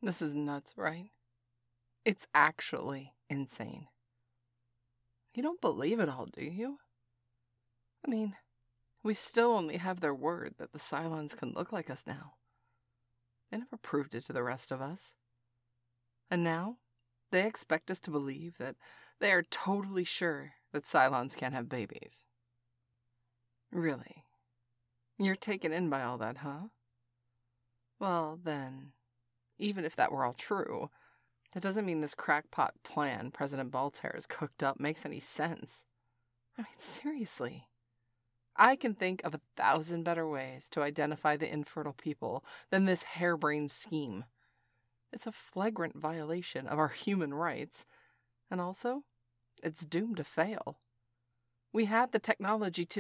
This is nuts, right? It's actually insane. You don't believe it all, do you? I mean, we still only have their word that the Cylons can look like us now. They never proved it to the rest of us. And now, they expect us to believe that they are totally sure that Cylons can't have babies. Really? You're taken in by all that, huh? Well, then, even if that were all true, that doesn't mean this crackpot plan President Baltar has cooked up makes any sense. I mean, seriously. I can think of 1,000 better ways to identify the infertile people than this harebrained scheme. It's a flagrant violation of our human rights, and also, it's doomed to fail. We have the technology to...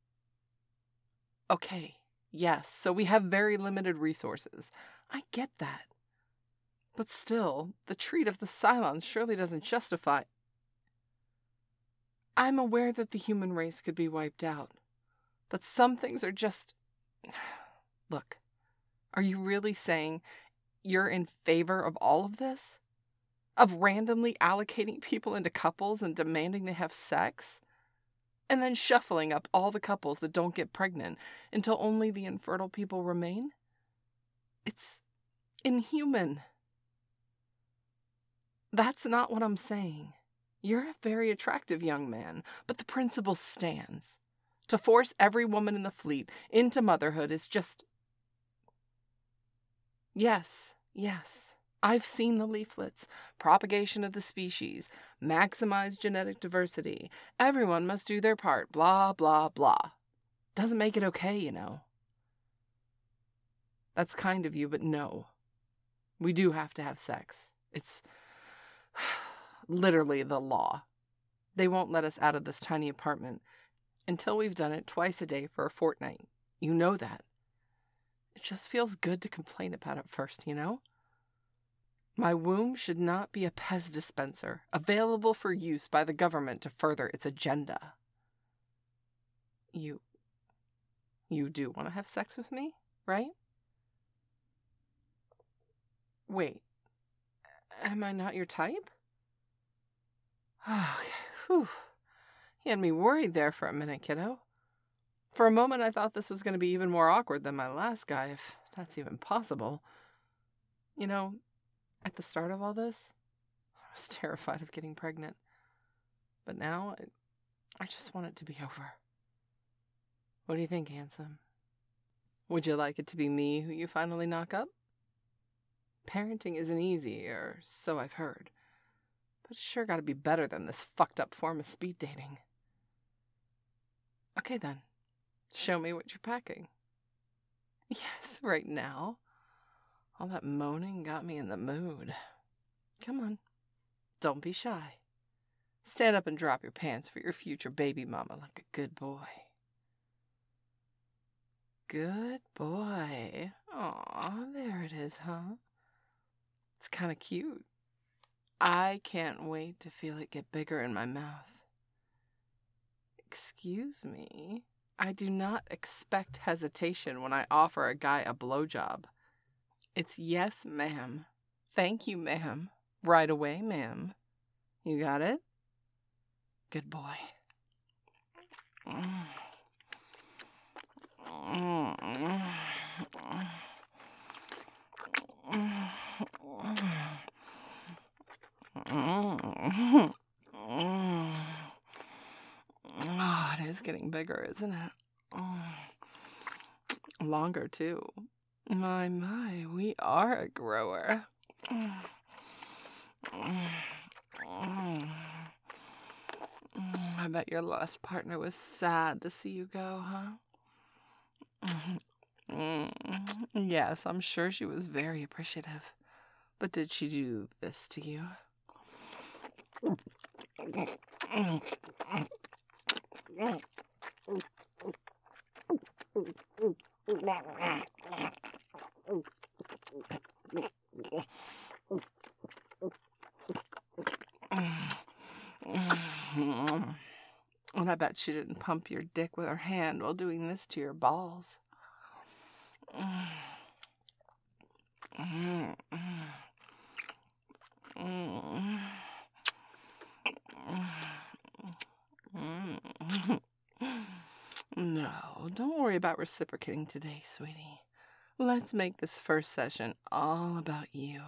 Okay, yes, so we have very limited resources. I get that. But still, the treat of the Cylons surely doesn't justify... I'm aware that the human race could be wiped out, but some things are just... Look, are you really saying you're in favor of all of this? Of randomly allocating people into couples and demanding they have sex? And then shuffling up all the couples that don't get pregnant until only the infertile people remain? It's inhuman. That's not what I'm saying. You're a very attractive young man, but the principle stands. To force every woman in the fleet into motherhood is just... Yes. I've seen the leaflets. Propagation of the species. Maximize genetic diversity. Everyone must do their part. Blah, blah, blah. Doesn't make it okay, you know. That's kind of you, but no. We do have to have sex. It's literally the law. They won't let us out of this tiny apartment until we've done it twice a day for a fortnight. You know that. It just feels good to complain about it first, you know? My womb should not be a Pez dispenser, available for use by the government to further its agenda. You do want to have sex with me, right? Wait, am I not your type? Oh, whew. You had me worried there for a minute, kiddo. For a moment, I thought this was going to be even more awkward than my last guy, if that's even possible. You know, at the start of all this, I was terrified of getting pregnant. But now, I just want it to be over. What do you think, handsome? Would you like it to be me who you finally knock up? Parenting isn't easy, or so I've heard. But it's sure got to be better than this fucked up form of speed dating. Okay then, show me what you're packing. Yes, right now. All that moaning got me in the mood. Come on, don't be shy. Stand up and drop your pants for your future baby mama like a good boy. Good boy. Aw, there it is, huh? It's kind of cute. I can't wait to feel it get bigger in my mouth. Excuse me. I do not expect hesitation when I offer a guy a blowjob. It's yes, ma'am. Thank you, ma'am. Right away, ma'am. You got it? Good boy. Oh, it is getting bigger, isn't it? Longer, too. My, we are a grower. I bet your last partner was sad to see you go, huh? Yes, I'm sure she was very appreciative. But did she do this to you? And I bet she didn't pump your dick with her hand while doing this to your balls. don't worry about reciprocating today, sweetie. Let's make this first session all about you.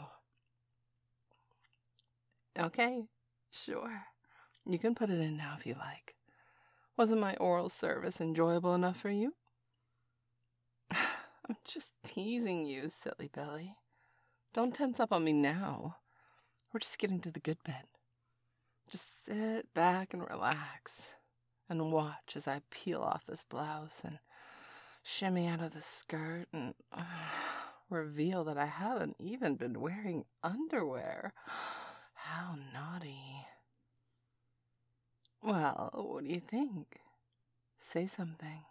Okay, sure. You can put it in now if you like. Wasn't my oral service enjoyable enough for you? I'm just teasing you, silly Billy. Don't tense up on me now. We're just getting to the good bit. Just sit back and relax and watch as I peel off this blouse and shimmy out of the skirt and reveal that I haven't even been wearing underwear. How naughty. Well, what do you think? Say something.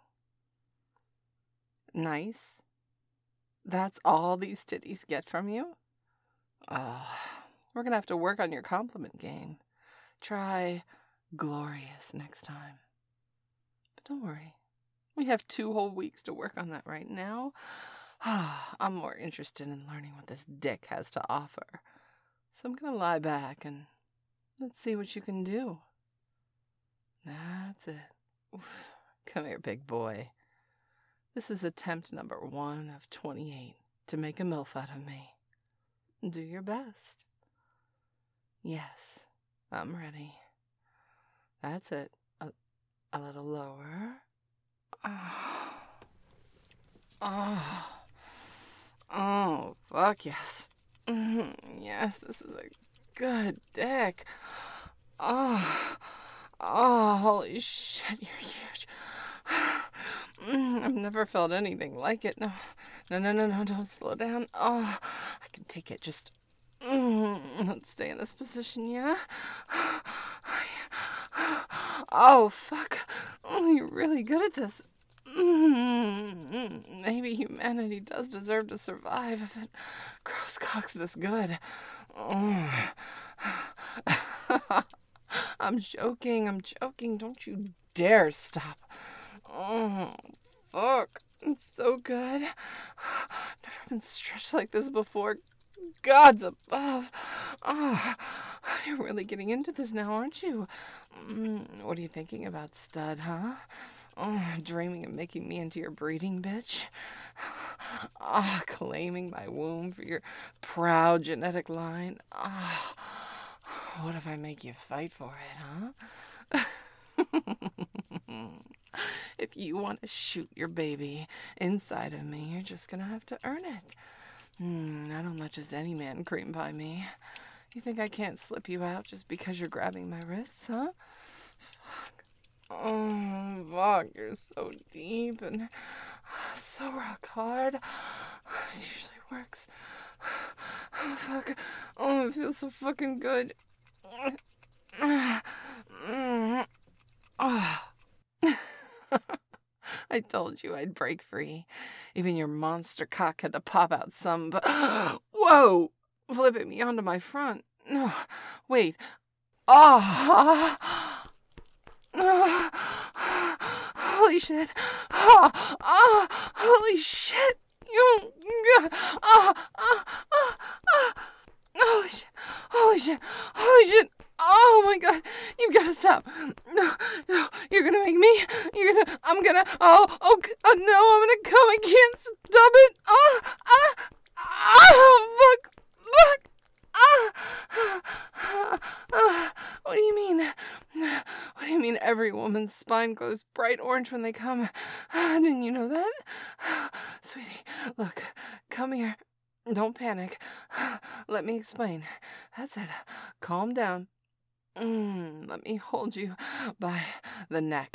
Nice? That's all these titties get from you? Oh, we're gonna have to work on your compliment game. Try glorious next time. But don't worry. We have 2 whole weeks to work on that right now. I'm more interested in learning what this dick has to offer. So I'm gonna lie back and let's see what you can do. That's it. Oof. Come here, big boy. This is attempt number 1 of 28 to make a MILF out of me. Do your best. Yes, I'm ready. That's it. A little lower. Oh, fuck yes. Yes, this is a good dick. Holy shit, you're huge. I've never felt anything like it. No, don't slow down. I can take it. Just let's stay in this position, yeah? Oh, fuck. You're really good at this. Maybe humanity does deserve to survive if it gross cocks this good. I'm joking. Don't you dare stop. Oh, fuck. It's so good. Never been stretched like this before. Gods above. You're really getting into this now, aren't you? What are you thinking about, stud, huh? Dreaming of making me into your breeding bitch? Claiming my womb for your proud genetic line? What if I make you fight for it, huh? If you want to shoot your baby inside of me, you're just gonna have to earn it. I don't let just any man cream pie me. You think I can't slip you out just because you're grabbing my wrists, huh? Fuck. Oh, fuck, you're so deep and so rock hard. This usually works. Oh, fuck. Oh, it feels so fucking good. I told you I'd break free. Even your monster cock had to pop out some, but... Whoa! Flipping me onto my front. No, wait. Holy shit. Holy shit. Holy shit. Oh my god, you've got to stop. No, you're gonna make me. No, I'm gonna come. I can't stop it. Fuck. What do you mean? What do you mean every woman's spine glows bright orange when they come? Didn't you know that? Sweetie, look, come here. Don't panic. Let me explain. That's it. Calm down. Let me hold you by the neck.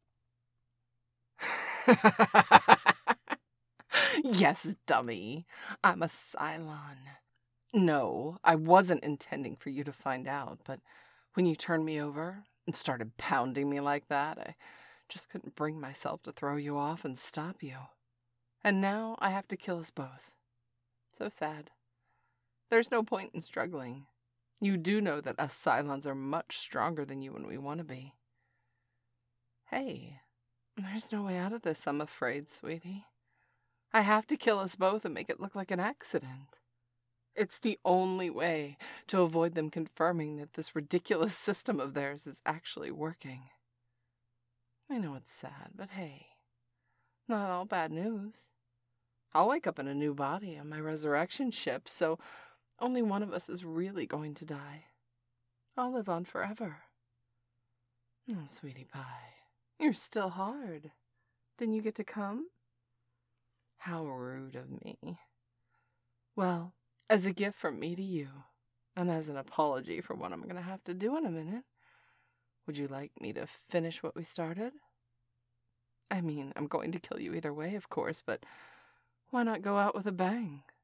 Yes, dummy. I'm a Cylon. No, I wasn't intending for you to find out, but when you turned me over and started pounding me like that, I just couldn't bring myself to throw you off and stop you. And now I have to kill us both. So sad. There's no point in struggling. You do know that us Cylons are much stronger than you when we want to be. Hey, there's no way out of this, I'm afraid, sweetie. I have to kill us both and make it look like an accident. It's the only way to avoid them confirming that this ridiculous system of theirs is actually working. I know it's sad, but hey, Not all bad news. I'll wake up in a new body on my resurrection ship, so only one of us is really going to die. I'll live on forever. Oh, sweetie pie, you're still hard. Didn't you get to come? How rude of me. Well, as a gift from me to you, and as an apology for what I'm going to have to do in a minute, would you like me to finish what we started? I mean, I'm going to kill you either way, of course, but why not go out with a bang?